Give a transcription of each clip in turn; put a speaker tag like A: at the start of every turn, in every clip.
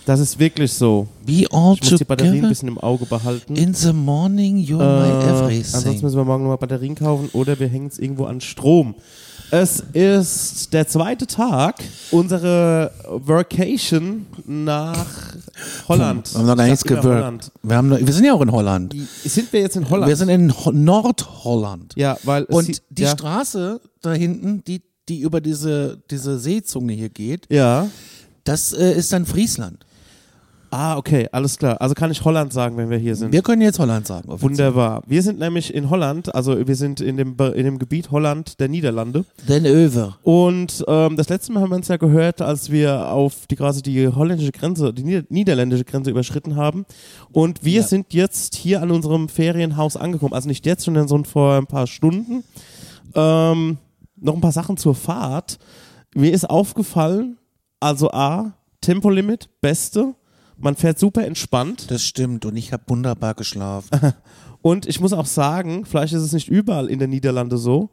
A: Das ist wirklich so.
B: We all
A: Ich muss die Batterien ein
B: together
A: bisschen im Auge behalten.
B: in the morning, you're my everything.
A: Ansonsten müssen wir morgen nochmal Batterien kaufen oder wir hängen es irgendwo an Strom. Es ist der zweite Tag unserer Workation nach Holland.
B: Wir haben noch gar nichts
A: Ich sag immer
B: gewirkt. Wir sind ja auch in Holland.
A: Sind wir jetzt in Holland?
B: Wir sind in Nordholland.
A: Ja, weil
B: Und die Straße da hinten, die über diese Seezunge hier geht,
A: Ja.
B: das ist dann Friesland.
A: Ah, okay, alles klar. Also kann ich Holland sagen, wenn wir hier sind.
B: Wir können jetzt Holland sagen. offiziell.
A: Wunderbar. Wir sind nämlich in Holland, also wir sind in dem Gebiet Holland der Niederlande.
B: Den Över.
A: Und das letzte Mal haben wir uns ja gehört, als wir auf die holländische Grenze, die niederländische Grenze überschritten haben. Und wir sind jetzt hier an unserem Ferienhaus angekommen. Also nicht jetzt, sondern so vor ein paar Stunden. Noch ein paar Sachen zur Fahrt. Mir ist aufgefallen, also A, Tempolimit, beste. Man fährt super entspannt.
B: Das stimmt und ich habe wunderbar geschlafen.
A: Und ich muss auch sagen, vielleicht ist es nicht überall in den Niederlanden so,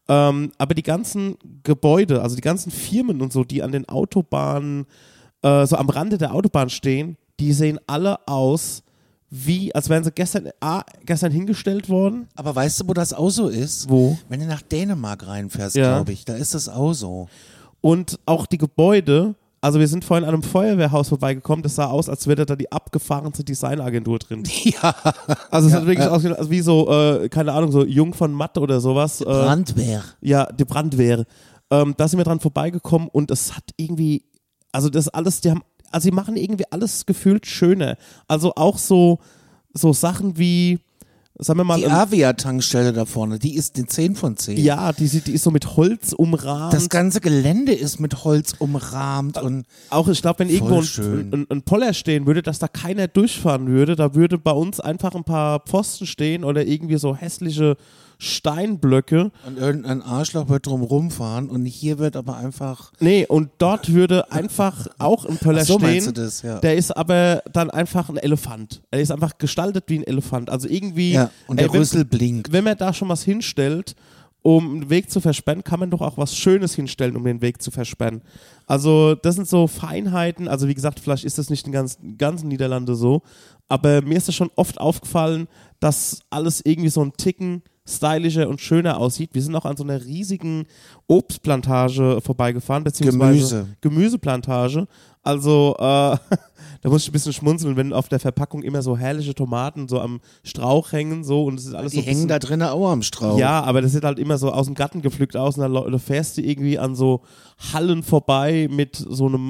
A: aber die ganzen Gebäude, also die ganzen Firmen und so, die an den Autobahnen, so am Rande der Autobahn stehen, die sehen alle aus, wie, als wären sie gestern hingestellt worden.
B: Aber weißt du, wo das auch so ist?
A: Wo?
B: Wenn du nach Dänemark reinfährst,
A: Ja.
B: glaube ich, da ist das auch so.
A: Und auch die Gebäude, also wir sind vorhin an einem Feuerwehrhaus vorbeigekommen, das sah aus, als wäre da die abgefahrenste Designagentur drin.
B: Ja.
A: Also es hat wirklich ausgesehen, also wie so, keine Ahnung, so Jung von Matt oder sowas.
B: Brandwehr.
A: Ja, die Brandwehr. Da sind wir dran vorbeigekommen und es hat irgendwie, also das alles, die machen irgendwie alles gefühlt schöner. Also auch so Sachen wie, sagen wir mal,
B: Die Avia-Tankstelle da vorne, die ist eine 10 von 10.
A: ja, die ist so mit Holz umrahmt.
B: Das ganze Gelände ist mit Holz umrahmt und
A: Auch, ich glaube, wenn
B: Voll
A: irgendwo
B: schön.
A: ein Poller stehen würde, dass da keiner durchfahren würde, da würde bei uns einfach ein paar Pfosten stehen oder irgendwie so hässliche Steinblöcke.
B: irgendein Arschloch wird drum rumfahren und hier wird aber einfach.
A: Nee, und dort würde einfach auch ein Poller
B: Ach so, meinst
A: stehen.
B: du das, ja.
A: Der ist aber dann einfach ein Elefant. Er ist einfach gestaltet wie ein Elefant. Also irgendwie.
B: Ja, und der Rüssel blinkt.
A: Wenn man da schon was hinstellt, um einen Weg zu versperren, kann man doch auch was Schönes hinstellen, um den Weg zu versperren. Also das sind so Feinheiten. Also wie gesagt, vielleicht ist das nicht in ganzen Niederlande so, aber mir ist das schon oft aufgefallen, dass alles irgendwie so ein Ticken stylischer und schöner aussieht. Wir sind auch an so einer riesigen Obstplantage vorbeigefahren, beziehungsweise Gemüseplantage. Also da muss ich ein bisschen schmunzeln, wenn auf der Verpackung immer so herrliche Tomaten so am Strauch hängen so und es ist alles
B: Die
A: so ein
B: hängen
A: bisschen,
B: da drinnen auch am Strauch.
A: ja, aber das sieht halt immer so aus dem Garten gepflückt aus und dann fährst du irgendwie an so Hallen vorbei mit so einem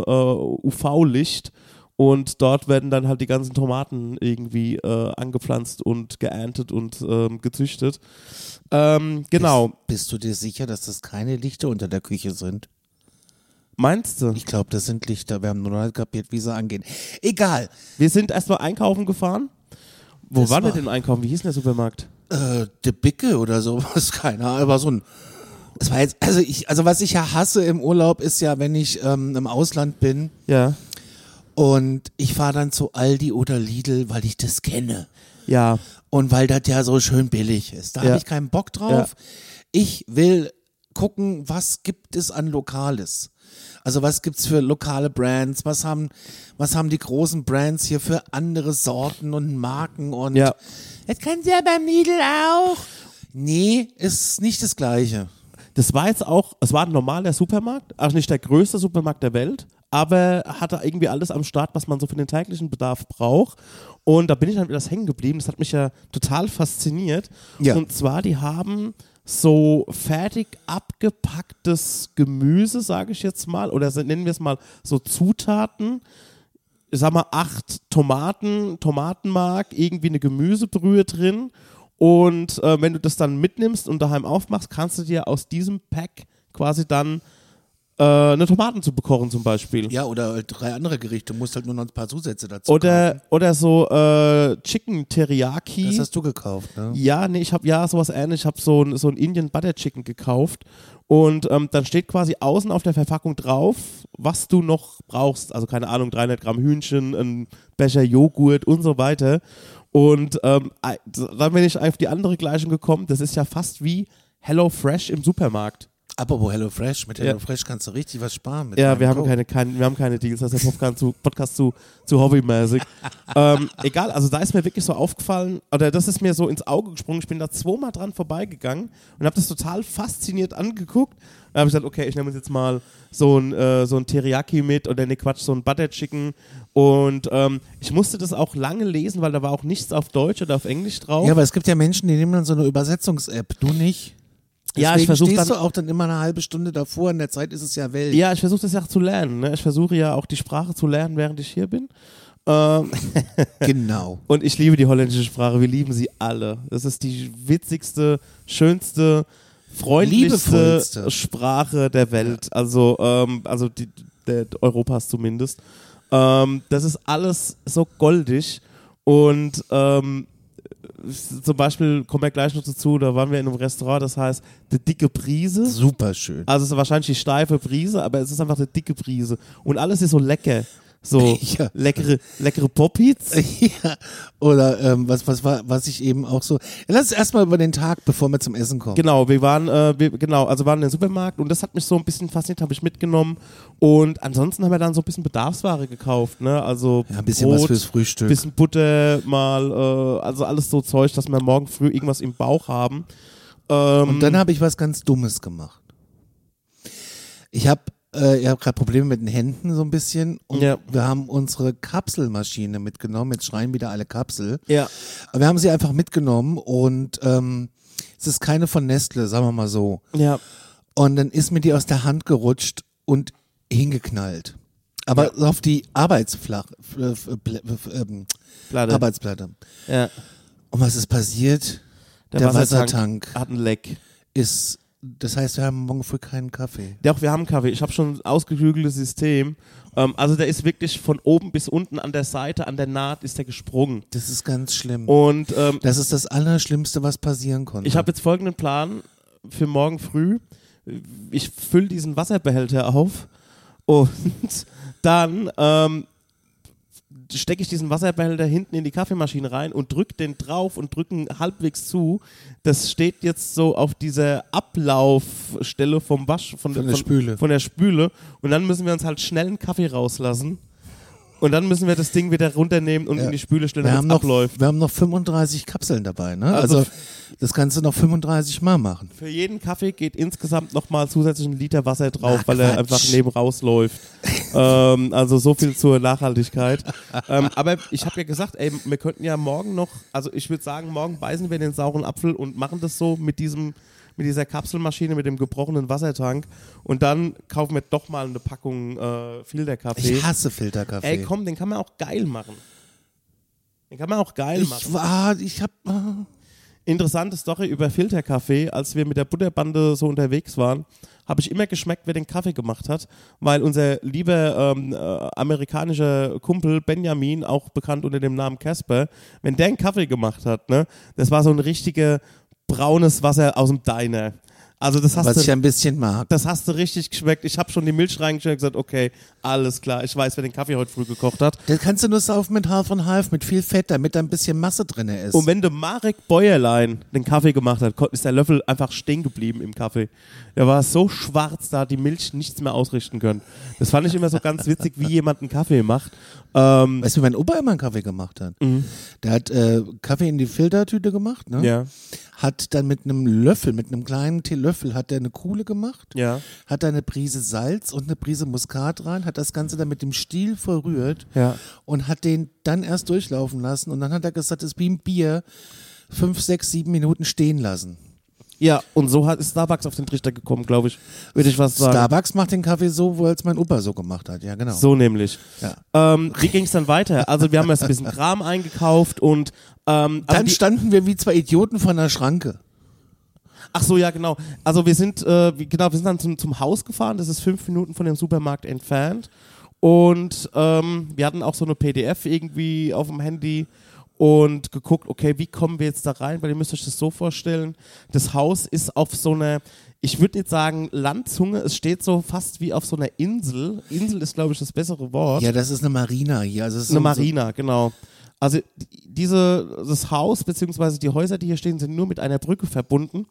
A: UV-Licht und dort werden dann halt die ganzen Tomaten irgendwie angepflanzt und geerntet und gezüchtet. Genau.
B: Bist du dir sicher, dass das keine Lichter unter der Küche sind?
A: Meinst du?
B: Ich glaube, das sind Lichter. Wir haben nur noch nicht kapiert, wie sie angehen. Egal.
A: Wir sind erstmal einkaufen gefahren. Wo
B: Das
A: waren wir
B: war-
A: denn einkaufen? Wie hieß denn der Supermarkt?
B: De Bicke oder sowas, keine Ahnung. Aber so ein. Es war jetzt, also was ich ja hasse im Urlaub ist ja, wenn ich im Ausland bin
A: Ja.
B: und ich fahre dann zu Aldi oder Lidl, weil ich das kenne.
A: Ja.
B: Und weil das ja so schön billig ist. Da
A: Ja.
B: habe ich keinen Bock drauf. Ich will gucken, was gibt es an Lokales. Also was gibt's für lokale Brands? Was haben die großen Brands hier für andere Sorten und Marken? Und
A: Ja.
B: das können sie ja beim Lidl auch. Nee, ist nicht das Gleiche.
A: Das war jetzt auch, es war ein normaler Supermarkt, also nicht der größte Supermarkt der Welt, aber hatte irgendwie alles am Start, was man so für den täglichen Bedarf braucht. Und da bin ich dann wieder hängen geblieben. Das hat mich ja total fasziniert.
B: Ja.
A: Und zwar, die haben so fertig abgepacktes Gemüse, sage ich jetzt mal, oder nennen wir es mal so Zutaten. Ich sag mal 8 Tomaten, Tomatenmark, irgendwie eine Gemüsebrühe drin. Und wenn du das dann mitnimmst und daheim aufmachst, kannst du dir aus diesem Pack quasi dann eine Tomatensuppe kochen zum Beispiel.
B: Ja, oder 3 andere Gerichte. Du musst halt nur noch ein paar Zusätze dazu kaufen.
A: Oder so Chicken Teriyaki.
B: Das hast du gekauft, ne?
A: Ja, nee, ich habe sowas ähnlich. Ich habe so ein Indian Butter Chicken gekauft und dann steht quasi außen auf der Verpackung drauf, was du noch brauchst. Also keine Ahnung, 300 Gramm Hühnchen, ein Becher Joghurt und so weiter. Und dann bin ich auf die andere Gleichung gekommen. Das ist ja fast wie HelloFresh im Supermarkt.
B: Apropos HelloFresh, mit HelloFresh kannst du richtig was sparen. Mit
A: Ja, wir haben
B: Code.
A: keine Deals, das ist der Podcast zu hobbymäßig. Egal, also da ist mir wirklich so aufgefallen, oder das ist mir so ins Auge gesprungen, ich bin da 2-mal dran vorbeigegangen und habe das total fasziniert angeguckt. Da habe ich gesagt, okay, ich nehme uns jetzt mal so ein Teriyaki mit oder ne Quatsch, so ein Butter Chicken und ich musste das auch lange lesen, weil da war auch nichts auf Deutsch oder auf Englisch drauf.
B: Ja, aber es gibt ja Menschen, die nehmen dann so eine Übersetzungs-App, du nicht?
A: Ja,
B: Deswegen
A: ich versuche
B: stehst
A: dann,
B: du auch dann immer eine halbe Stunde davor, in der Zeit ist es ja Welt.
A: ja, ich versuche das ja auch zu lernen. Ne? Ich versuche ja auch die Sprache zu lernen, während ich hier bin.
B: Genau.
A: Und ich liebe die holländische Sprache. Wir lieben sie alle. Das ist die witzigste, schönste, freundlichste
B: Liebevollste.
A: Sprache der Welt. Also der Europas zumindest. Das ist alles so goldig und zum Beispiel, kommen wir gleich noch dazu, da waren wir in einem Restaurant, das heißt die dicke Prise.
B: Super schön.
A: Also es ist wahrscheinlich die steife Prise, aber es ist einfach eine dicke Prise. Und alles ist so lecker. So
B: Ja.
A: leckere Poppies.
B: Ja, oder was ich eben auch so. Ja, lass uns erstmal über den Tag, bevor wir zum Essen kommen.
A: Genau, wir waren in den Supermarkt und das hat mich so ein bisschen fasziniert, habe ich mitgenommen. Und ansonsten haben wir dann so ein bisschen Bedarfsware gekauft, ne? Also
B: Ja, ein bisschen
A: Brot,
B: was fürs Frühstück.
A: bisschen Butter mal, also alles so Zeug, dass wir morgen früh irgendwas im Bauch haben.
B: Und dann habe ich was ganz Dummes gemacht. Ich habe gerade Probleme mit den Händen so ein bisschen und
A: Ja.
B: wir haben unsere Kapselmaschine mitgenommen. Jetzt schreien wieder alle Kapsel.
A: Ja.
B: Aber wir haben sie einfach mitgenommen und es ist keine von Nestle, sagen wir mal so.
A: Ja.
B: Und dann ist mir die aus der Hand gerutscht und hingeknallt. Aber auf die
A: Platte.
B: Arbeitsplatte.
A: Ja.
B: Und was ist passiert? Der Wassertank
A: hat ein Leck.
B: ist, das heißt, wir haben morgen früh keinen Kaffee.
A: Doch, wir haben Kaffee. Ich habe schon ein ausgeklügeltes System. Also der ist wirklich von oben bis unten an der Seite, an der Naht ist der gesprungen.
B: Das ist ganz schlimm.
A: Und
B: Das ist das Allerschlimmste, was passieren konnte.
A: ich habe jetzt folgenden Plan für morgen früh. Ich fülle diesen Wasserbehälter auf und dann stecke ich diesen Wasserbehälter hinten in die Kaffeemaschine rein und drücke den drauf und drücken halbwegs zu. Das steht jetzt so auf dieser Ablaufstelle vom von
B: der Spüle.
A: Von der Spüle. Und dann müssen wir uns halt schnell einen Kaffee rauslassen. Und dann müssen wir das Ding wieder runternehmen und in die Spüle stellen, damit es abläuft.
B: Wir haben noch 35 Kapseln dabei, ne?
A: Also
B: Also das kannst du noch 35 Mal machen.
A: Für jeden Kaffee geht insgesamt nochmal zusätzlich ein Liter Wasser drauf,
B: Ach,
A: weil er
B: Quatsch.
A: einfach neben rausläuft. Also so viel zur Nachhaltigkeit. Aber ich habe ja gesagt, ey, wir könnten ja morgen noch, also ich würde sagen, morgen beißen wir den sauren Apfel und machen das so mit dieser Kapselmaschine, mit dem gebrochenen Wassertank und dann kaufen wir doch mal eine Packung Filterkaffee.
B: Ich hasse Filterkaffee.
A: Ey, komm, den kann man auch geil machen. Interessante Story über Filterkaffee. Als wir mit der Butterbande so unterwegs waren, habe ich immer geschmeckt, wer den Kaffee gemacht hat, weil unser lieber amerikanischer Kumpel Benjamin, auch bekannt unter dem Namen Casper, wenn der einen Kaffee gemacht hat, ne, das war so ein richtiger braunes Wasser aus dem Diner. Also das hast
B: was
A: du,
B: ich ein bisschen mag.
A: das hast du richtig geschmeckt. Ich habe schon die Milch reingestellt und gesagt, okay, alles klar, ich weiß, wer den Kaffee heute früh gekocht hat.
B: Das kannst du nur saufen mit Half und Half, mit viel Fett, damit da ein bisschen Masse drin ist.
A: Und wenn der Marek Bäuerlein den Kaffee gemacht hat, ist der Löffel einfach stehen geblieben im Kaffee. Der war so schwarz, da hat die Milch nichts mehr ausrichten können. Das fand ich immer so ganz witzig, wie jemand einen Kaffee macht.
B: Weißt du, wie mein Opa immer einen Kaffee gemacht hat? Der hat Kaffee in die Filtertüte gemacht, ne?
A: Ja,
B: Hat dann mit einem Löffel, mit einem kleinen Teelöffel, hat er eine Kuhle gemacht,
A: ja,
B: hat da eine Prise Salz und eine Prise Muskat rein, hat das Ganze dann mit dem Stiel verrührt
A: ja.
B: und hat den dann erst durchlaufen lassen und dann hat er gesagt, das ist wie ein Bier, 5, 6, 7 Minuten stehen lassen.
A: Ja, und so ist Starbucks auf den Trichter gekommen, glaube ich. Würde ich was sagen.
B: Starbucks macht den Kaffee so, wo es mein Opa so gemacht hat, ja genau.
A: So nämlich.
B: Ja.
A: Wie ging es dann weiter? Also wir haben jetzt ein bisschen Kram eingekauft und
B: Dann standen wir wie zwei Idioten vor einer Schranke.
A: ach so, ja, genau. Also wir sind dann zum Haus gefahren, das ist 5 Minuten von dem Supermarkt entfernt. Und wir hatten auch so eine PDF irgendwie auf dem Handy und geguckt, okay, wie kommen wir jetzt da rein? Weil ihr müsst euch das so vorstellen, das Haus ist auf so einer, ich würde nicht sagen Landzunge, es steht so fast wie auf so einer Insel. Insel ist, glaube ich, das bessere Wort.
B: Ja, das ist eine Marina hier. Also es ist
A: Eine
B: so-
A: Marina, genau. Also das Haus bzw. die Häuser, die hier stehen, sind nur mit einer Brücke verbunden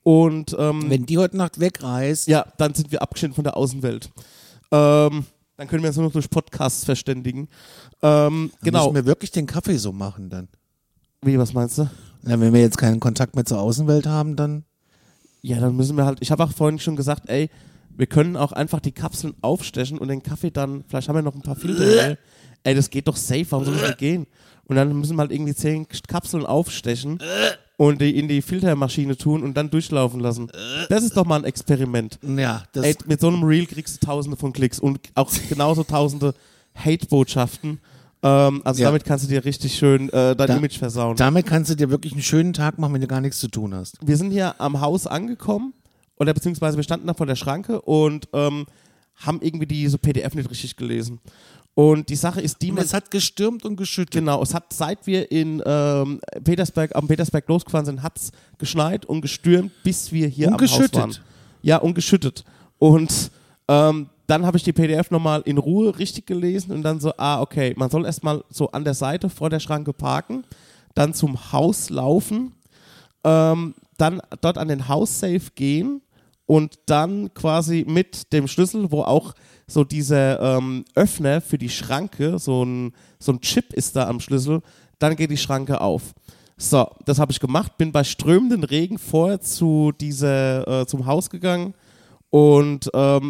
A: Und
B: Wenn die heute Nacht wegreist.
A: ja, dann sind wir abgeschnitten von der Außenwelt. Dann können wir uns nur noch durch Podcasts verständigen.
B: Dann
A: Genau.
B: müssen wir wirklich den Kaffee so machen dann.
A: Wie, was meinst du?
B: Na, wenn wir jetzt keinen Kontakt mehr zur Außenwelt haben, dann.
A: Ja, dann müssen wir halt, ich habe auch vorhin schon gesagt, ey, wir können auch einfach die Kapseln aufstechen und den Kaffee dann, vielleicht haben wir noch ein paar Filter hier. Ey, das geht doch safe, warum soll das nicht gehen? Und dann müssen wir halt irgendwie 10 Kapseln aufstechen und die in die Filtermaschine tun und dann durchlaufen lassen. Das ist doch mal ein Experiment.
B: Ja, das.
A: Ey, mit so einem Reel kriegst du tausende von Klicks und auch genauso tausende Hate-Botschaften. Also
B: Ja.
A: damit kannst du dir richtig schön dein Image versauen.
B: Damit kannst du dir wirklich einen schönen Tag machen, wenn du gar nichts zu tun hast.
A: Wir sind hier am Haus angekommen oder beziehungsweise wir standen da vor der Schranke und haben irgendwie diese PDF nicht richtig gelesen. Und die Sache ist die,
B: Und es hat gestürmt und geschüttet.
A: genau, es hat, seit wir in Petersberg losgefahren sind, hat es geschneit und gestürmt, bis wir hier
B: Und
A: am Haus
B: geschüttet.
A: waren. Ja, und geschüttet. Und dann habe ich die PDF nochmal in Ruhe richtig gelesen und dann so, okay, man soll erstmal so an der Seite vor der Schranke parken, dann zum Haus laufen, dann dort an den Haussafe gehen und dann quasi mit dem Schlüssel, wo auch so dieser Öffner für die Schranke, so ein Chip ist da am Schlüssel, dann geht die Schranke auf. So, das habe ich gemacht, bin bei strömenden Regen vorher zum Haus gegangen und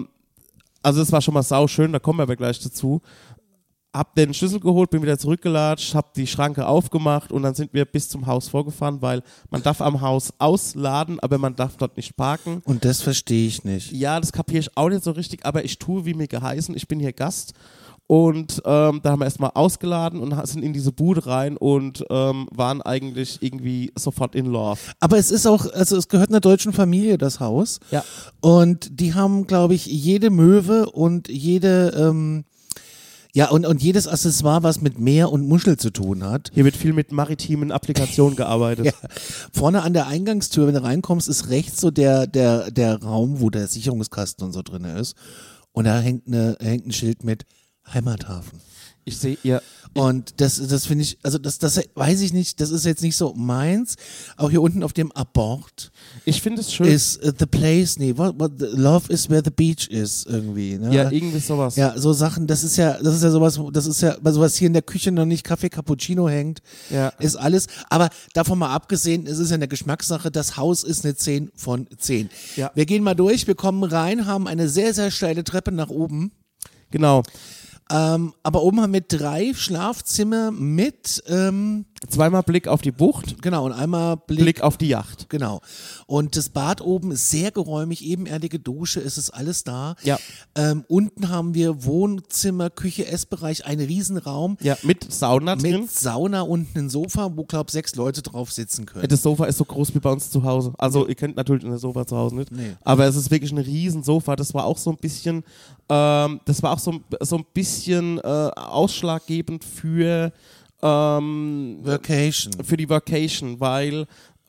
A: also es war schon mal sauschön, da kommen wir aber gleich dazu. Hab den Schlüssel geholt, bin wieder zurückgelatscht, hab die Schranke aufgemacht und dann sind wir bis zum Haus vorgefahren, weil man darf am Haus ausladen, aber man darf dort nicht parken.
B: Und das verstehe ich nicht.
A: Ja, das kapiere ich auch nicht so richtig, aber ich tue, wie mir geheißen, ich bin hier Gast. Und da haben wir erstmal ausgeladen und sind in diese Bude rein und waren eigentlich irgendwie sofort in Love.
B: Aber es ist auch, also es gehört einer deutschen Familie, das Haus.
A: Ja.
B: Und die haben, glaube ich, jede Möwe und jede, und jedes Accessoire, was mit Meer und Muschel zu tun hat.
A: Hier wird viel mit maritimen Applikationen gearbeitet.
B: Ja. Vorne an der Eingangstür, wenn du reinkommst, ist rechts so der Raum, wo der Sicherungskasten und so drin ist. Und da hängt ein Schild mit Heimathafen.
A: Ich sehe, ja.
B: Und das finde ich, also das weiß ich nicht, das ist jetzt nicht so meins. Auch hier unten auf dem Abort
A: Ich finde es schön.
B: ist the place, love is where the beach is irgendwie. Ne?
A: Ja, irgendwie sowas.
B: Ja, so Sachen, das ist ja sowas, was hier in der Küche noch nicht Kaffee Cappuccino hängt,
A: Ja.
B: ist alles. Aber davon mal abgesehen, es ist ja eine Geschmackssache, das Haus ist eine 10 von 10.
A: Ja.
B: Wir gehen mal durch, wir kommen rein, haben eine sehr, sehr steile Treppe nach oben.
A: Genau.
B: Aber oben haben wir 3 Schlafzimmer mit,
A: Zweimal Blick auf die Bucht,
B: genau, und einmal
A: Blick auf die Yacht.
B: Genau. Und das Bad oben ist sehr geräumig, ebenerdige Dusche, es ist alles da.
A: Ja.
B: Unten haben wir Wohnzimmer, Küche, Essbereich, einen Riesenraum.
A: Ja, mit Sauna drin.
B: Mit Sauna und ein Sofa, wo, glaube ich, 6 Leute drauf sitzen können.
A: Das Sofa ist so groß wie bei uns zu Hause. Also ihr kennt natürlich ein Sofa zu Hause nicht.
B: Nee.
A: Aber es ist wirklich ein Riesensofa. Das war auch so ein bisschen, ausschlaggebend für
B: Vacation.
A: für die Vacation, weil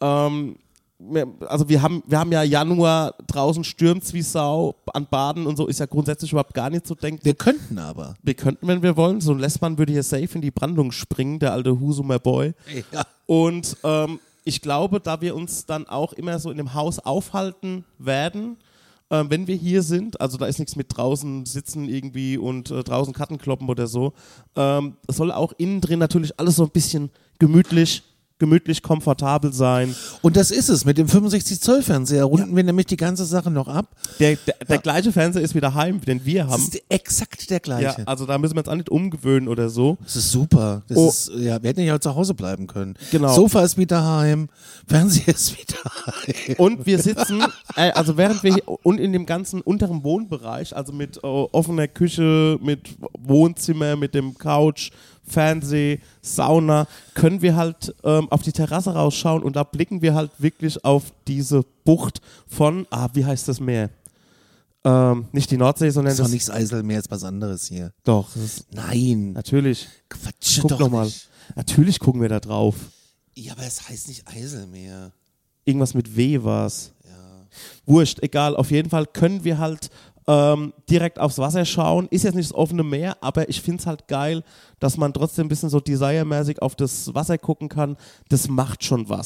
A: wir haben ja Januar, draußen stürmt's wie Sau, an Baden und so ist ja grundsätzlich überhaupt gar nicht zu denken.
B: Wir könnten aber.
A: Wir könnten, wenn wir wollen, so ein Lessmann würde hier safe in die Brandung springen, der alte Husumer Boy.
B: Ja.
A: Und ich glaube, da wir uns dann auch immer so in dem Haus aufhalten werden, wenn wir hier sind, also da ist nichts mit draußen sitzen irgendwie und draußen Karten kloppen oder so, es soll auch innen drin natürlich alles so ein bisschen gemütlich, komfortabel sein.
B: Und das ist es. Mit dem 65-Zoll-Fernseher runden wir nämlich die ganze Sache noch ab.
A: Der gleiche Fernseher ist wie daheim, den wir
B: Das
A: haben.
B: ist exakt der gleiche.
A: Ja, also da müssen wir uns auch nicht umgewöhnen oder so.
B: Das ist super.
A: Oh.
B: Wir hätten ja auch zu Hause bleiben können.
A: Genau.
B: Sofa ist wieder heim, Fernseher ist wieder heim.
A: Und wir sitzen, also während wir hier, und in dem ganzen unteren Wohnbereich, also mit offener Küche, mit Wohnzimmer, mit dem Couch, Fernseh, Sauna, können wir halt auf die Terrasse rausschauen und da blicken wir halt wirklich auf diese Bucht von, wie heißt das Meer? Nicht die Nordsee, sondern
B: Das ist doch nichts Eiselmeer, ist was anderes hier.
A: Doch, das ist,
B: Nein.
A: natürlich.
B: Quatsch
A: Guck
B: doch
A: doch mal.
B: nicht.
A: Natürlich gucken wir da drauf.
B: Ja, aber es heißt nicht Eiselmeer.
A: Irgendwas mit W war's.
B: Ja.
A: Wurscht, egal. Auf jeden Fall können wir halt direkt aufs Wasser schauen. Ist jetzt nicht das offene Meer, aber ich finde es halt geil, dass man trotzdem ein bisschen so desire-mäßig auf das Wasser gucken kann. Das macht schon was.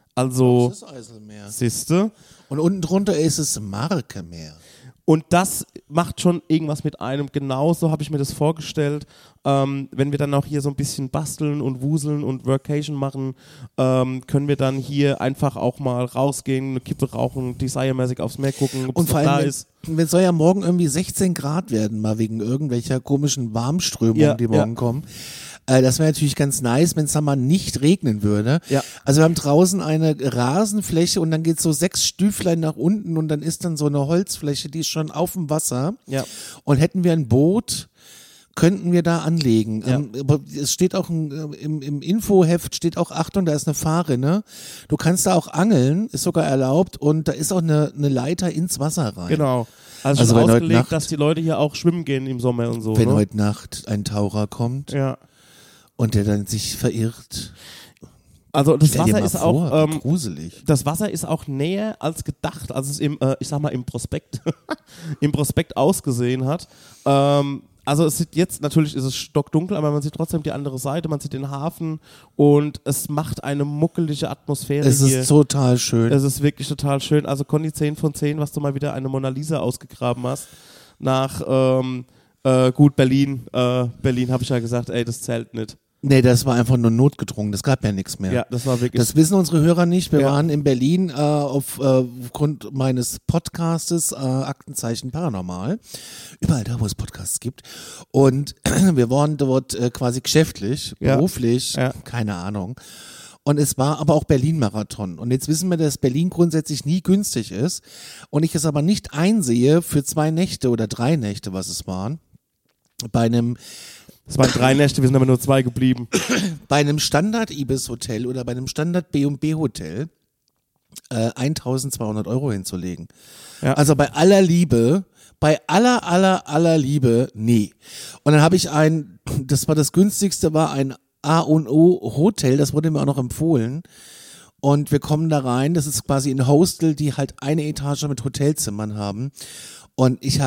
A: Also,
B: Das ist Eiselmeer.
A: siehste.
B: Und unten drunter ist es Markemeer.
A: Und das macht schon irgendwas mit einem. Genauso habe ich mir das vorgestellt. Wenn wir dann auch hier so ein bisschen basteln und wuseln und Workation machen, können wir dann hier einfach auch mal rausgehen, eine Kippe rauchen, Desire-mäßig aufs Meer gucken, ob
B: Und
A: es
B: vor
A: da
B: allem,
A: ist.
B: wenn soll ja morgen irgendwie 16 Grad werden, mal wegen irgendwelcher komischen Warmströmungen,
A: Ja,
B: die morgen
A: ja.
B: kommen. Das wäre natürlich ganz nice, wenn es dann mal nicht regnen würde.
A: Ja.
B: Also wir haben draußen eine Rasenfläche und dann geht so 6 Stüflein nach unten und dann ist dann so eine Holzfläche, die ist schon auf dem Wasser.
A: Ja.
B: Und hätten wir ein Boot, könnten wir da anlegen.
A: Ja.
B: Aber es steht auch im Infoheft steht auch, Achtung, da ist eine Fahrrinne. Du kannst da auch angeln, ist sogar erlaubt und da ist auch eine Leiter ins Wasser rein.
A: Genau. Also,
B: Also
A: schon
B: wenn heute
A: ausgelegt,
B: Nacht-
A: dass die Leute hier auch schwimmen gehen im Sommer und so.
B: Wenn
A: ne?
B: heute Nacht ein Taucher kommt
A: Ja.
B: und der dann sich verirrt.
A: Also das
B: Stell dir
A: Wasser
B: mal
A: ist
B: vor,
A: auch
B: wie gruselig.
A: das Wasser ist auch näher als gedacht, als es ich sag mal im Prospekt im Prospekt ausgesehen hat. Also es sieht jetzt, natürlich ist es stockdunkel, aber man sieht trotzdem die andere Seite, man sieht den Hafen und es macht eine muckelige Atmosphäre
B: Es
A: hier.
B: ist total schön.
A: Es ist wirklich total schön. Also Conny, 10 von 10, was du mal wieder eine Mona Lisa ausgegraben hast. Nach gut, Berlin habe ich ja gesagt, ey, das zählt nicht.
B: Nee, das war einfach nur notgedrungen, das gab ja nichts mehr.
A: Ja, das war wirklich.
B: Das wissen unsere Hörer nicht. Wir
A: Ja.
B: waren in Berlin aufgrund meines Podcastes Aktenzeichen Paranormal. Überall da, wo es Podcasts gibt. Und wir waren dort quasi geschäftlich,
A: Ja.
B: beruflich,
A: Ja.
B: keine Ahnung. Und es war aber auch Berlin-Marathon. Und jetzt wissen wir, dass Berlin grundsätzlich nie günstig ist. Und ich es aber nicht einsehe für 2 Nächte oder 3 Nächte, was es waren, bei einem
A: Es waren 3 Nächte, wir sind aber nur 2 geblieben.
B: Standard-Ibis-Hotel oder bei einem Standard-B&B-Hotel 1.200 € hinzulegen.
A: Ja.
B: Also bei aller Liebe, bei aller Liebe, nee. Und dann habe ich das war das günstigste, war ein A&O Hotel, das wurde mir auch noch empfohlen. Und wir kommen da rein, das ist quasi ein Hostel, die halt eine Etage mit Hotelzimmern haben. Und ich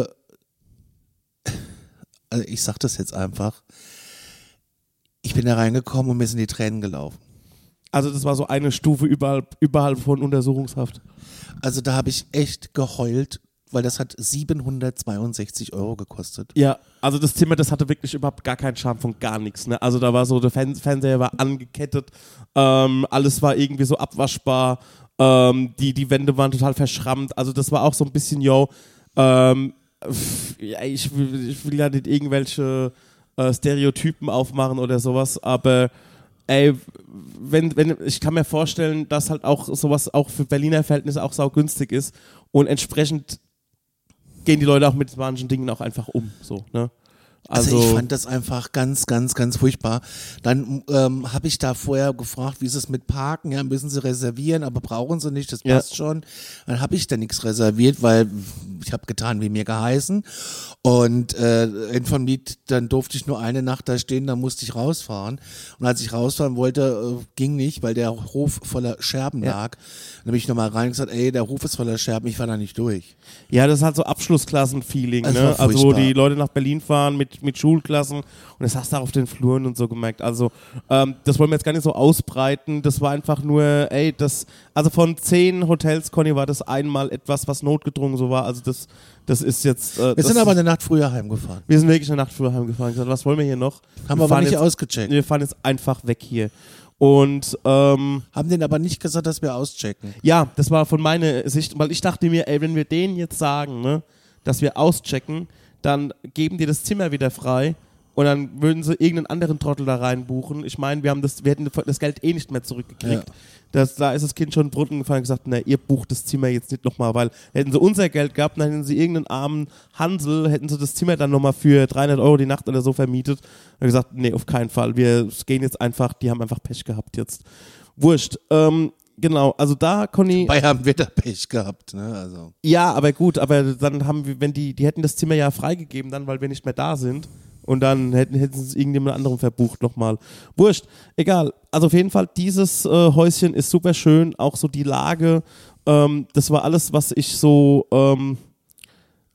B: sag das jetzt einfach, ich bin da reingekommen und mir sind die Tränen gelaufen.
A: Also das war so eine Stufe überhalb von Untersuchungshaft.
B: Also da habe ich echt geheult, weil das hat 762 € gekostet.
A: Ja, also das Zimmer, das hatte wirklich überhaupt gar keinen Charme von gar nichts. Ne? Also da war so, der Fernseher war angekettet, alles war irgendwie so abwaschbar, die Wände waren total verschrammt. Also das war auch so ein bisschen, ja, ich will ja nicht irgendwelche Stereotypen aufmachen oder sowas, aber ey, ich kann mir vorstellen, dass halt auch sowas auch für Berliner Verhältnisse auch saugünstig ist und entsprechend gehen die Leute auch mit manchen Dingen auch einfach um, so, ne?
B: Also ich fand das einfach ganz, ganz, ganz furchtbar. Dann habe ich da vorher gefragt, wie ist es mit Parken? Ja, müssen Sie reservieren, aber brauchen Sie nicht, das passt schon. Dann habe ich da nichts reserviert, weil ich habe getan, wie mir geheißen. Und dann durfte ich nur eine Nacht da stehen, dann musste ich rausfahren. Und als ich rausfahren wollte, ging nicht, weil der Hof voller Scherben lag. Dann bin ich nochmal rein und gesagt, ey, der Hof ist voller Scherben, ich fahr da nicht durch.
A: Ja, das ist halt so Abschlussklassen-Feeling,
B: Das
A: ne?
B: war
A: Also wo
B: furchtbar.
A: die Leute nach Berlin fahren mit Schulklassen und das hast du auch auf den Fluren und so gemerkt. Also das wollen wir jetzt gar nicht so ausbreiten. Das war einfach nur, also von 10 Hotels, Conny, war das einmal etwas, was notgedrungen so war. Also das ist jetzt.
B: Wir sind aber eine Nacht früher heimgefahren.
A: Wir sind wirklich eine Nacht früher heimgefahren. Gesagt, was wollen wir hier noch?
B: Haben wir aber
A: fahren
B: nicht
A: jetzt,
B: ausgecheckt.
A: Wir fahren jetzt einfach weg hier. Und
B: Haben denen aber nicht gesagt, dass wir auschecken.
A: ja, das war von meiner Sicht, weil ich dachte mir, ey, wenn wir denen jetzt sagen, ne, dass wir auschecken, dann geben die das Zimmer wieder frei und dann würden sie irgendeinen anderen Trottel da reinbuchen. Ich meine, wir hätten das Geld eh nicht mehr zurückgekriegt.
B: Ja.
A: Da ist das Kind schon in den Brunnen gefallen und gesagt, na, ihr bucht das Zimmer jetzt nicht nochmal, weil hätten sie unser Geld gehabt, dann hätten sie irgendeinen armen Hansel, hätten sie das Zimmer dann nochmal für 300 € die Nacht oder so vermietet. Und gesagt, nee, auf keinen Fall, wir gehen jetzt einfach, die haben einfach Pech gehabt jetzt. Wurscht. Genau, also da, Conny.
B: Dabei haben wir da Pech gehabt, ne? Also.
A: Ja, aber gut, aber dann haben wir, wenn die hätten das Zimmer ja freigegeben, dann, weil wir nicht mehr da sind. Und dann hätten sie es irgendjemand anderem verbucht nochmal. Wurscht, egal. Also auf jeden Fall, dieses Häuschen ist super schön. Auch so die Lage. Das war alles, was ich so,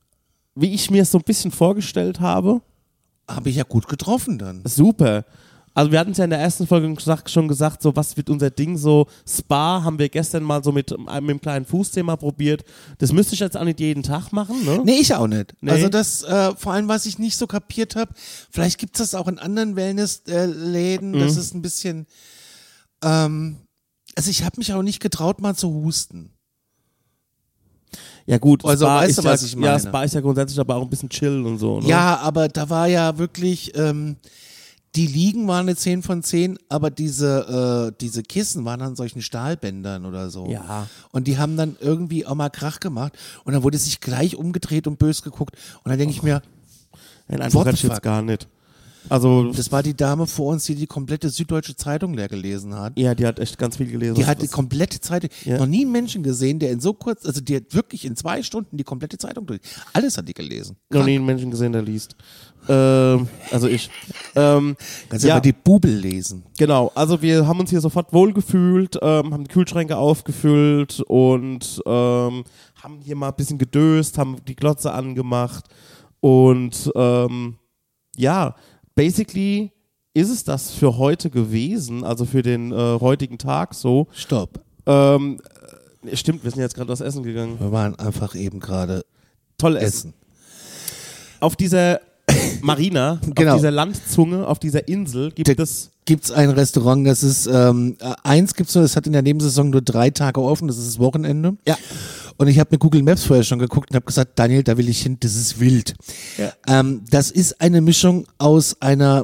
A: wie ich mir es so ein bisschen vorgestellt habe.
B: Habe ich ja gut getroffen dann.
A: Super. Also wir hatten es ja in der ersten Folge schon gesagt, so was wird unser Ding, so Spa haben wir gestern mal so mit einem kleinen Fußthema probiert. Das müsste ich jetzt auch nicht jeden Tag machen, ne?
B: Nee, ich auch nicht.
A: Nee.
B: Also das, vor allem, was ich nicht so kapiert habe, vielleicht gibt es das auch in anderen Wellness-Läden, das ist ein bisschen, also ich habe mich auch nicht getraut, mal zu husten.
A: Ja gut,
B: Also,
A: Spa
B: weißt
A: ist
B: du, was ich meine?
A: Ja, Spa ist ja grundsätzlich aber auch ein bisschen chill und so, ne?
B: Ja, aber da war ja wirklich, die Liegen waren eine 10 von 10, aber diese Kissen waren an solchen Stahlbändern oder so.
A: Ja.
B: Und die haben dann irgendwie auch mal Krach gemacht und dann wurde sich gleich umgedreht und bös geguckt. Und dann denke ich mir,
A: Den Eindruck
B: What
A: hatte
B: the
A: ich jetzt
B: fuck?
A: gar nicht. Also,
B: das war die Dame vor uns, die komplette Süddeutsche Zeitung leer gelesen hat.
A: ja, die hat echt ganz viel gelesen.
B: Die hat die komplette Zeitung,
A: Ja.
B: noch nie einen Menschen gesehen, der in so kurz, also die hat wirklich in 2 Stunden die komplette Zeitung durch. Alles hat die gelesen.
A: noch nie einen Menschen gesehen, der liest. Also ich.
B: Kannst ja mal die Bubel lesen.
A: Genau, also wir haben uns hier sofort wohlgefühlt, haben die Kühlschränke aufgefüllt und haben hier mal ein bisschen gedöst, haben die Glotze angemacht und ja, basically ist es das für heute gewesen, also für den heutigen Tag so.
B: Stopp.
A: Stimmt, wir sind jetzt gerade was essen gegangen.
B: Wir waren einfach eben gerade
A: Toll essen. Auf dieser Marina,
B: Genau.
A: auf dieser Landzunge, auf dieser Insel gibt es.
B: Gibt's ein Restaurant, das ist, eins gibt's nur, das hat in der Nebensaison nur 3 Tage offen, das ist das Wochenende.
A: Ja.
B: Und ich habe mir Google Maps vorher schon geguckt und habe gesagt, Daniel, da will ich hin, das ist wild.
A: Ja.
B: Das ist eine Mischung aus einer,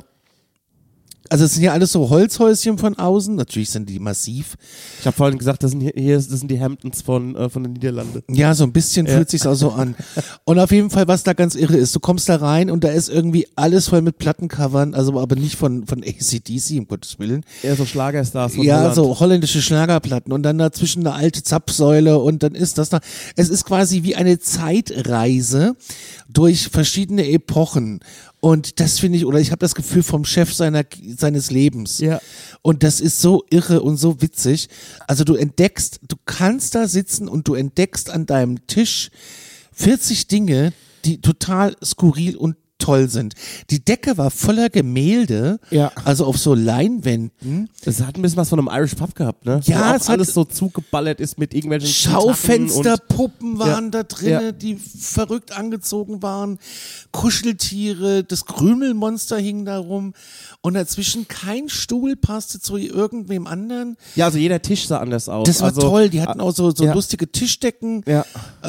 B: also es sind ja alles so Holzhäuschen von außen, natürlich sind die massiv.
A: Ich habe vorhin gesagt, das sind die Hamptons von den Niederlanden.
B: Ja, so ein bisschen fühlt sich's auch so an. Und auf jeden Fall, was da ganz irre ist, du kommst da rein und da ist irgendwie alles voll mit Plattencovern, also aber nicht von AC/DC, um Gottes Willen.
A: Eher so Schlagerstars von
B: Ja,
A: Holland.
B: so holländische Schlagerplatten und dann dazwischen eine alte Zapfsäule und dann ist das da. Es ist quasi wie eine Zeitreise durch verschiedene Epochen. Und das finde ich, oder ich habe das Gefühl vom Chef seines Lebens.
A: Ja.
B: Und das ist so irre und so witzig. Also du kannst da sitzen und du entdeckst an deinem Tisch 40 Dinge, die total skurril und toll sind. Die Decke war voller Gemälde,
A: Ja.
B: also auf so Leinwänden.
A: Das hat ein bisschen was von einem Irish Pub gehabt, ne?
B: Ja,
A: Wo auch
B: es hat-
A: alles so zugeballert ist mit irgendwelchen
B: Schaufensterpuppen waren
A: Ja.
B: da drin, die verrückt angezogen waren. Kuscheltiere, das Krümelmonster hing da rum. Und dazwischen kein Stuhl passte zu irgendwem anderen.
A: Ja, also jeder Tisch sah anders aus.
B: Das war
A: also,
B: toll, die hatten auch so
A: ja.
B: lustige Tischdecken.
A: Ja.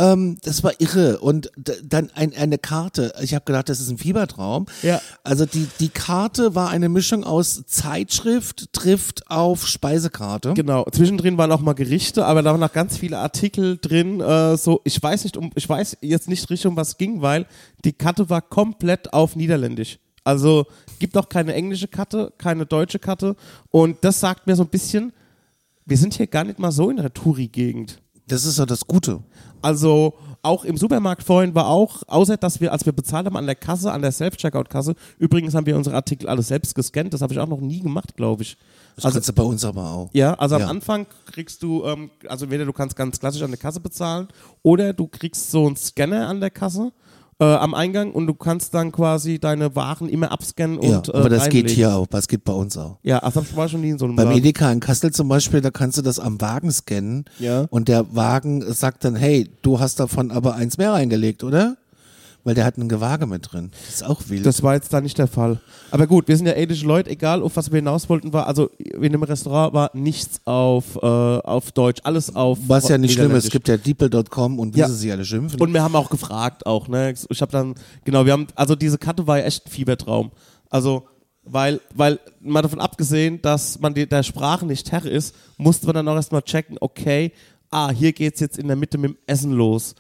B: Das war irre. Und dann eine Karte. Ich habe gedacht, das ist ein Fiebertraum.
A: Ja.
B: Also die Karte war eine Mischung aus Zeitschrift trifft auf Speisekarte.
A: Genau, zwischendrin waren auch mal Gerichte, aber da waren noch ganz viele Artikel drin. So, ich weiß jetzt nicht richtig, um was es ging, weil die Karte war komplett auf Niederländisch. Also gibt auch keine englische Karte, keine deutsche Karte. Und das sagt mir so ein bisschen, wir sind hier gar nicht mal so in der Touri-Gegend.
B: Das ist ja das Gute.
A: Also auch im Supermarkt vorhin war auch, außer dass wir, als wir bezahlt haben an der Kasse, an der Self-Checkout-Kasse, übrigens haben wir unsere Artikel alle selbst gescannt, das habe ich auch noch nie gemacht, glaube ich.
B: Das kannst du bei uns aber auch.
A: Ja, also am
B: Ja.
A: Anfang kriegst du, also entweder du kannst ganz klassisch an der Kasse bezahlen oder du kriegst so einen Scanner an der Kasse am Eingang und du kannst dann quasi deine Waren immer abscannen
B: Ja,
A: und
B: aber das geht
A: reinlegen.
B: hier auch, das geht bei uns auch.
A: Ja, also das war schon nie in so einem
B: Beim
A: Laden.
B: Edeka in Kassel zum Beispiel, da kannst du das am Wagen scannen
A: Ja.
B: und der Wagen sagt dann, hey, du hast davon aber eins mehr reingelegt, oder? Weil der hat ein Gewage mit drin. Das ist auch wild.
A: Das war jetzt da nicht der Fall. Aber gut, wir sind ja ähnliche Leute, egal auf was wir hinaus wollten, war, also in dem Restaurant war nichts auf Deutsch, alles auf
B: Was ja nicht schlimm ist,
A: Niederländisch.
B: es gibt ja Deeple.com und wie
A: Ja.
B: sie sich alle schimpfen.
A: Und wir haben auch gefragt auch, ne? Ich habe dann, genau, also diese Karte war ja echt ein Fiebertraum. Also, weil mal davon abgesehen, dass man der Sprache nicht Herr ist, musste man dann auch erstmal checken, okay, hier geht's jetzt in der Mitte mit dem Essen los.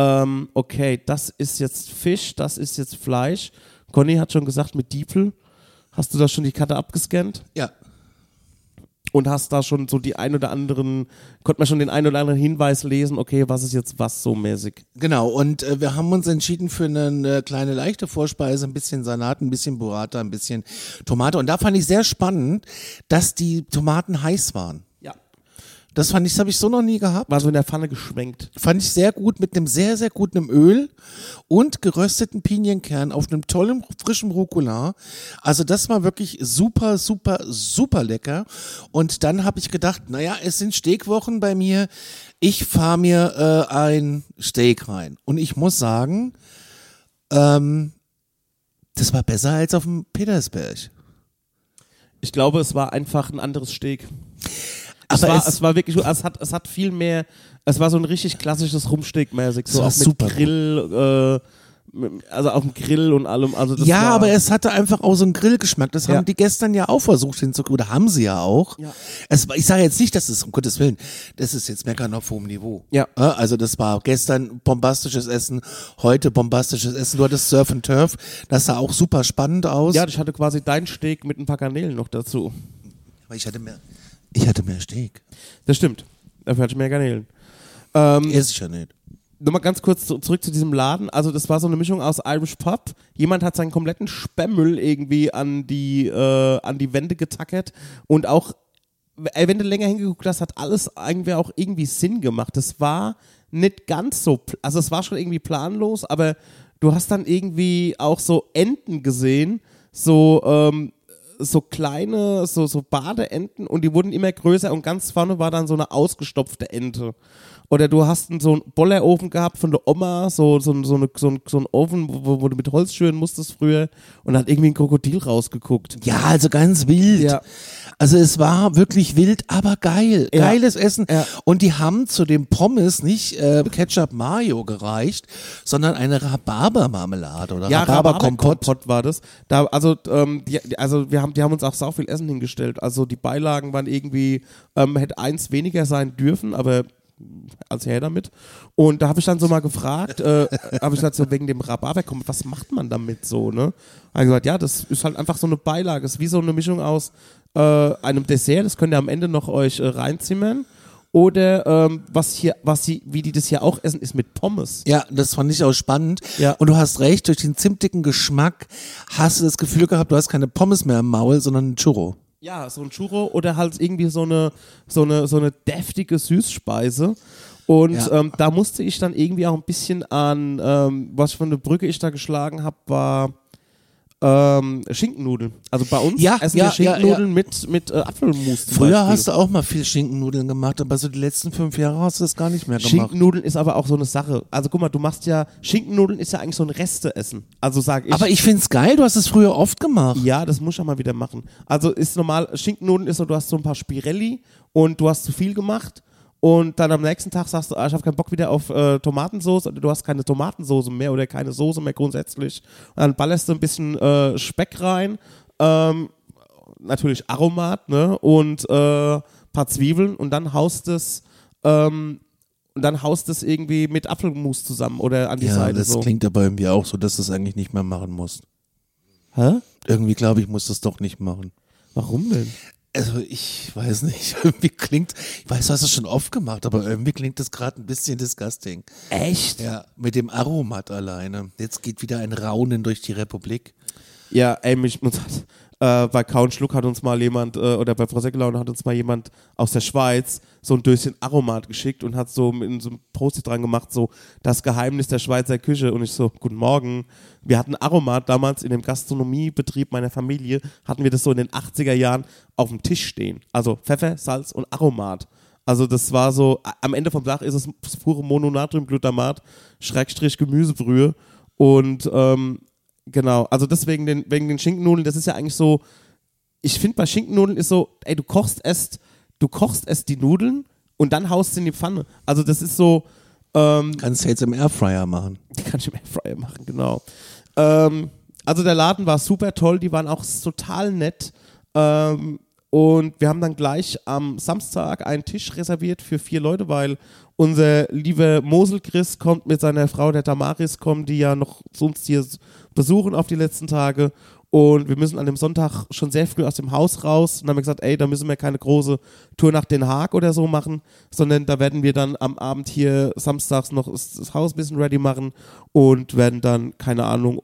A: Okay, das ist jetzt Fisch, das ist jetzt Fleisch. Conny hat schon gesagt, mit Diepel hast du da schon die Karte abgescannt
B: ja.
A: und hast da schon so konnte man schon den einen oder anderen Hinweis lesen, okay, was ist jetzt was so mäßig.
B: Genau, und wir haben uns entschieden für eine kleine leichte Vorspeise, ein bisschen Salat, ein bisschen Burrata, ein bisschen Tomate. Und da fand ich sehr spannend, dass die Tomaten heiß waren.
A: Ja.
B: Das habe ich so noch nie gehabt.
A: War so in der Pfanne geschwenkt.
B: Fand ich sehr gut mit einem sehr, sehr guten Öl und gerösteten Pinienkern auf einem tollen, frischen Rucola. Also das war wirklich super, super, super lecker. Und dann habe ich gedacht, naja, es sind Steakwochen bei mir. Ich fahre mir ein Steak rein. Und ich muss sagen, das war besser als auf dem Petersberg.
A: Ich glaube, es war einfach ein anderes Steak.
B: Aber
A: es war wirklich, es hat viel mehr, es war so ein richtig klassisches Rumsteak-mäßig, so
B: war
A: auch mit
B: super
A: Grill, also auf dem Grill und allem. Also das
B: ja,
A: war,
B: aber es hatte einfach auch so einen Grillgeschmack. Das haben
A: Ja.
B: die gestern ja auch versucht hinzukriegen, oder haben sie ja auch.
A: Ja.
B: Ich sage jetzt nicht, dass es, um Gottes Willen, das ist jetzt Meckern auf hohem Niveau.
A: Ja.
B: Also das war gestern bombastisches Essen, heute bombastisches Essen. Du hattest Surf and Turf, das sah auch super spannend aus.
A: Ja, ich hatte quasi dein Steak mit ein paar Garnelen noch dazu.
B: Aber ich hatte mehr Steak.
A: Das stimmt. Dafür hatte ich mehr Garnelen.
B: Esse ich ja nicht.
A: Nochmal ganz kurz zurück zu diesem Laden. Also das war so eine Mischung aus Irish Pub. Jemand hat seinen kompletten Sperrmüll irgendwie an die Wände getackert. Und auch, wenn du länger hingeguckt hast, hat alles auch irgendwie Sinn gemacht. Das war nicht ganz so, also es war schon irgendwie planlos, aber du hast dann irgendwie auch so Enten gesehen, so kleine, so Badeenten, und die wurden immer größer, und ganz vorne war dann so eine ausgestopfte Ente. Oder du hast so einen Bollerofen gehabt von der Oma, so einen Ofen, wo du mit Holz schüren musstest früher, und da hat irgendwie ein Krokodil rausgeguckt.
B: Ja, also ganz wild.
A: Ja.
B: Also es war wirklich wild, aber geil.
A: Ja.
B: Geiles Essen.
A: Ja.
B: Und die haben zu dem Pommes nicht Ketchup Mayo gereicht, sondern eine Rhabarbermarmelade oder Rhabarberkompott.
A: Rhabarberkompott war das. Die haben uns auch sau viel Essen hingestellt. Also die Beilagen waren irgendwie, hätte eins weniger sein dürfen, aber als her damit. Und da habe ich dann so mal gefragt, habe ich gesagt, so wegen dem Rhabarberkompott, was macht man damit so, ne? Habe ich gesagt, ja, das ist halt einfach so eine Beilage. Es ist wie so eine Mischung aus einem Dessert, das könnt ihr am Ende noch euch reinzimmern. Oder wie die das hier auch essen, ist mit Pommes.
B: Ja, das fand ich auch spannend.
A: Ja.
B: Und du hast recht, durch den zimtigen Geschmack hast du das Gefühl gehabt, du hast keine Pommes mehr im Maul, sondern ein Churro.
A: Ja, so ein Churro oder halt irgendwie so eine deftige Süßspeise. Und
B: Ja.
A: da musste ich dann irgendwie auch ein bisschen an, was für eine Brücke ich da geschlagen habe, war Schinkennudeln. Also bei uns essen wir Schinkennudeln mit Apfelmus.
B: Früher hast du auch mal viel Schinkennudeln gemacht, aber so die letzten 5 Jahre hast du das gar nicht mehr gemacht.
A: Schinkennudeln ist aber auch so eine Sache. Also guck mal, Schinkennudeln ist ja eigentlich so ein Resteessen. Also sag ich.
B: Aber ich find's geil, du hast es früher oft gemacht.
A: Ja, das muss ich auch mal wieder machen. Also ist normal, Schinkennudeln ist so, du hast so ein paar Spirelli und du hast zu viel gemacht. Und dann am nächsten Tag sagst du, ich habe keinen Bock wieder auf Tomatensauce, oder du hast keine Tomatensauce mehr oder keine Soße mehr grundsätzlich. Und dann ballerst du ein bisschen Speck rein, natürlich Aromat, ne? Und paar Zwiebeln, und dann haust es irgendwie mit Apfelmus zusammen oder an die
B: Ja,
A: Seite.
B: das
A: so.
B: klingt aber irgendwie auch so, dass du es eigentlich nicht mehr machen musst.
A: Hä?
B: Irgendwie glaube ich, muss das doch nicht machen.
A: Warum denn?
B: Also ich weiß nicht, irgendwie klingt, ich weiß, du hast es schon oft gemacht, aber irgendwie klingt das gerade ein bisschen disgusting.
A: Echt?
B: Ja, mit dem Aromat alleine. Jetzt geht wieder ein Raunen durch die Republik.
A: Ja, ey, bei Kaun Schluck hat uns mal jemand, oder bei Frau Seckelaune hat uns mal jemand aus der Schweiz so ein Döschen Aromat geschickt und hat so in so einem Post-it dran gemacht, so das Geheimnis der Schweizer Küche. Und ich so, guten Morgen. Wir hatten Aromat damals in dem Gastronomiebetrieb meiner Familie, hatten wir das so in den 80er Jahren auf dem Tisch stehen. Also Pfeffer, Salz und Aromat. Also das war so, am Ende vom Tag ist es pure Mononatriumglutamat, / Gemüsebrühe. Und genau, also deswegen wegen den Schinkennudeln, das ist ja eigentlich so, ich finde bei Schinkennudeln ist so, ey, du kochst erst die Nudeln und dann haust du in die Pfanne. Also das ist so,
B: Kannst du jetzt im Airfryer machen.
A: die kann ich im Airfryer machen, genau. Also der Laden war super toll, die waren auch total nett. Und wir haben dann gleich am Samstag einen Tisch reserviert für 4 Leute, weil unser lieber Mosel-Chris kommt mit seiner Frau, der Damaris, kommen die ja noch zu uns hier besuchen auf die letzten Tage. Und wir müssen an dem Sonntag schon sehr früh aus dem Haus raus. Und dann haben wir gesagt, ey, da müssen wir keine große Tour nach Den Haag oder so machen, sondern da werden wir dann am Abend hier samstags noch das Haus ein bisschen ready machen und werden dann, keine Ahnung,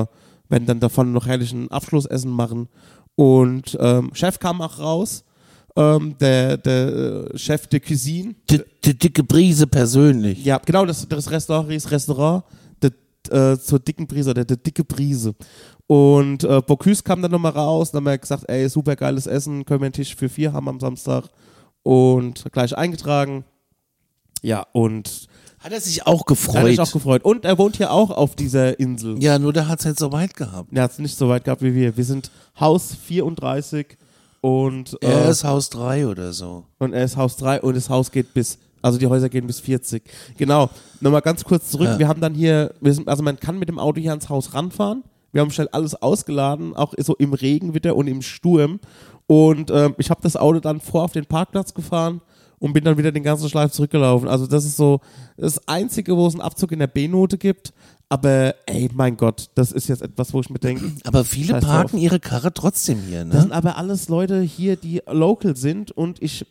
A: werden dann davon noch herrlichen Abschlussessen machen. Und Chef kam auch raus der Chef de Cuisine.
B: Die dicke Brise persönlich.
A: Ja, genau, das Restaurant hieß Restaurant zur dicken Brise oder der dicke Brise. Und Bocuse kam dann nochmal raus und dann haben wir gesagt, ey, super geiles Essen, können wir einen Tisch für 4 haben am Samstag und gleich eingetragen. Ja, und
B: Hat er sich auch
A: hat
B: gefreut?
A: sich auch gefreut. Und er wohnt hier auch auf dieser Insel.
B: Ja, nur der hat es halt so weit gehabt.
A: Er hat es nicht so weit gehabt wie wir. Wir sind Haus 34 und
B: Er ist Haus 3 oder so.
A: und er ist Haus 3 und das Haus geht also die Häuser gehen bis 40. Genau. Nochmal ganz kurz zurück.
B: Ja.
A: Wir haben dann hier, also man kann mit dem Auto hier ans Haus ranfahren. Wir haben schnell alles ausgeladen, auch so im Regenwetter und im Sturm. Und ich habe das Auto dann auf den Parkplatz gefahren und bin dann wieder den ganzen Schleif zurückgelaufen. Also das ist so das Einzige, wo es einen Abzug in der B-Note gibt. Aber ey, mein Gott, das ist jetzt etwas, wo ich mir denke,
B: Aber viele
A: Scheiß
B: parken
A: drauf.
B: ihre Karre trotzdem hier,
A: das
B: ne?
A: sind aber alles Leute hier, die local sind und ich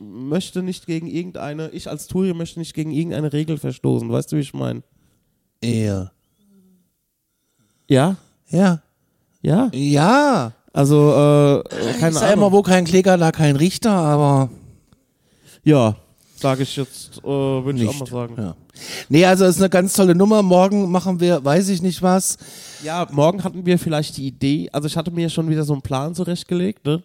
A: als Touri möchte nicht gegen irgendeine Regel verstoßen. Weißt du, wie ich meine?
B: Ja.
A: Ja?
B: Ja.
A: Ja?
B: Ja.
A: Also,
B: Ich
A: keine
B: sag immer,
A: Ahnung.
B: wo kein Kläger, da kein Richter, aber
A: Ja, sage ich jetzt, würde ich auch mal
B: nicht.
A: sagen.
B: Ja. Nee, also ist eine ganz tolle Nummer. Morgen machen wir, weiß ich nicht was.
A: Ja, morgen hatten wir vielleicht die Idee, also ich hatte mir schon wieder so einen Plan zurechtgelegt, ne?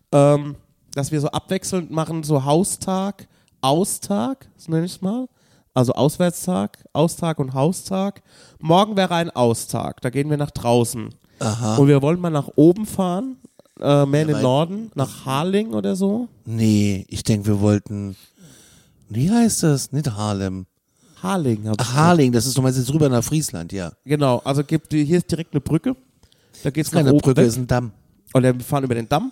A: Dass wir so abwechselnd machen, so Haustag, Austag, so nenne ich es mal. Also Auswärtstag, Austag und Haustag. Morgen wäre ein Austag, da gehen wir nach draußen.
B: Aha.
A: Und wir wollen mal nach oben fahren, mehr in den
B: weil-
A: Norden, nach Harling oder so.
B: Nee, ich denke, wir wollten. Wie heißt das? Nicht Harlem.
A: Harling, hab ich
B: Ach, Harling, das ist nochmal jetzt rüber nach Friesland, ja.
A: Genau, also hier ist direkt eine Brücke. Da geht's nach
B: Keine
A: oben
B: Brücke,
A: weg.
B: ist ein Damm.
A: Oder wir fahren über den Damm.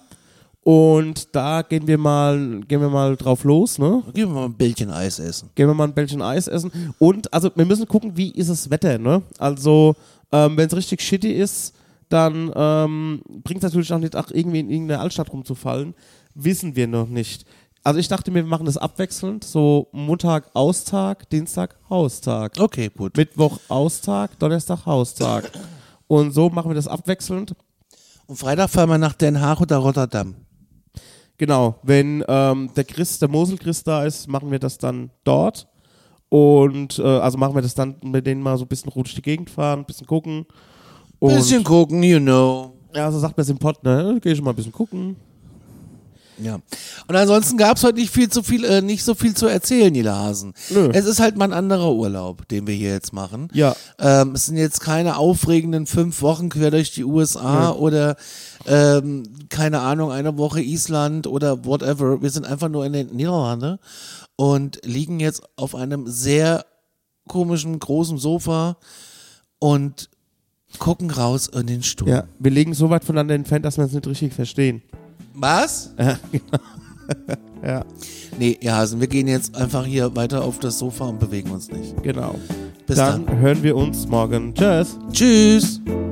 A: Und da gehen wir mal drauf los, ne?
B: Gehen wir mal ein Bällchen Eis essen.
A: Gehen wir mal ein Bällchen Eis essen. Und also wir müssen gucken, wie ist das Wetter, ne? Also, wenn es richtig shitty ist, dann bringt es natürlich auch nicht, irgendwie in irgendeiner Altstadt rumzufallen. Wissen wir noch nicht. Also ich dachte mir, wir machen das abwechselnd. So Montag Austag, Dienstag Haustag.
B: Okay, gut.
A: Mittwoch Austag, Donnerstag Haustag. Und so machen wir das abwechselnd.
B: Und Freitag fahren wir nach Den Haag oder Rotterdam.
A: Genau, wenn der Mosel-Chris da ist, machen wir das dann dort. Und also machen wir das dann mit denen mal so ein bisschen durch die Gegend fahren, ein bisschen gucken. Und,
B: Bisschen gucken, you know.
A: ja, so sagt man es im Pott, ne? Geh ich mal ein bisschen gucken.
B: Ja. Und ansonsten gab es heute nicht so viel zu erzählen, Nila Hasen.
A: Nö.
B: Es ist halt mal ein anderer Urlaub, den wir hier jetzt machen.
A: Ja.
B: Es sind jetzt keine aufregenden 5 Wochen quer durch die USA oder keine Ahnung, eine Woche Island oder whatever. Wir sind einfach nur in den Niederlanden und liegen jetzt auf einem sehr komischen, großen Sofa und gucken raus in den Sturm.
A: Ja, wir liegen so weit voneinander entfernt, dass wir es nicht richtig verstehen.
B: Was?
A: Ja, genau. Ja,
B: Nee, ja, also wir gehen jetzt einfach hier weiter auf das Sofa und bewegen uns nicht.
A: genau.
B: Bis
A: Dann hören wir uns morgen. Tschüss.
B: Tschüss.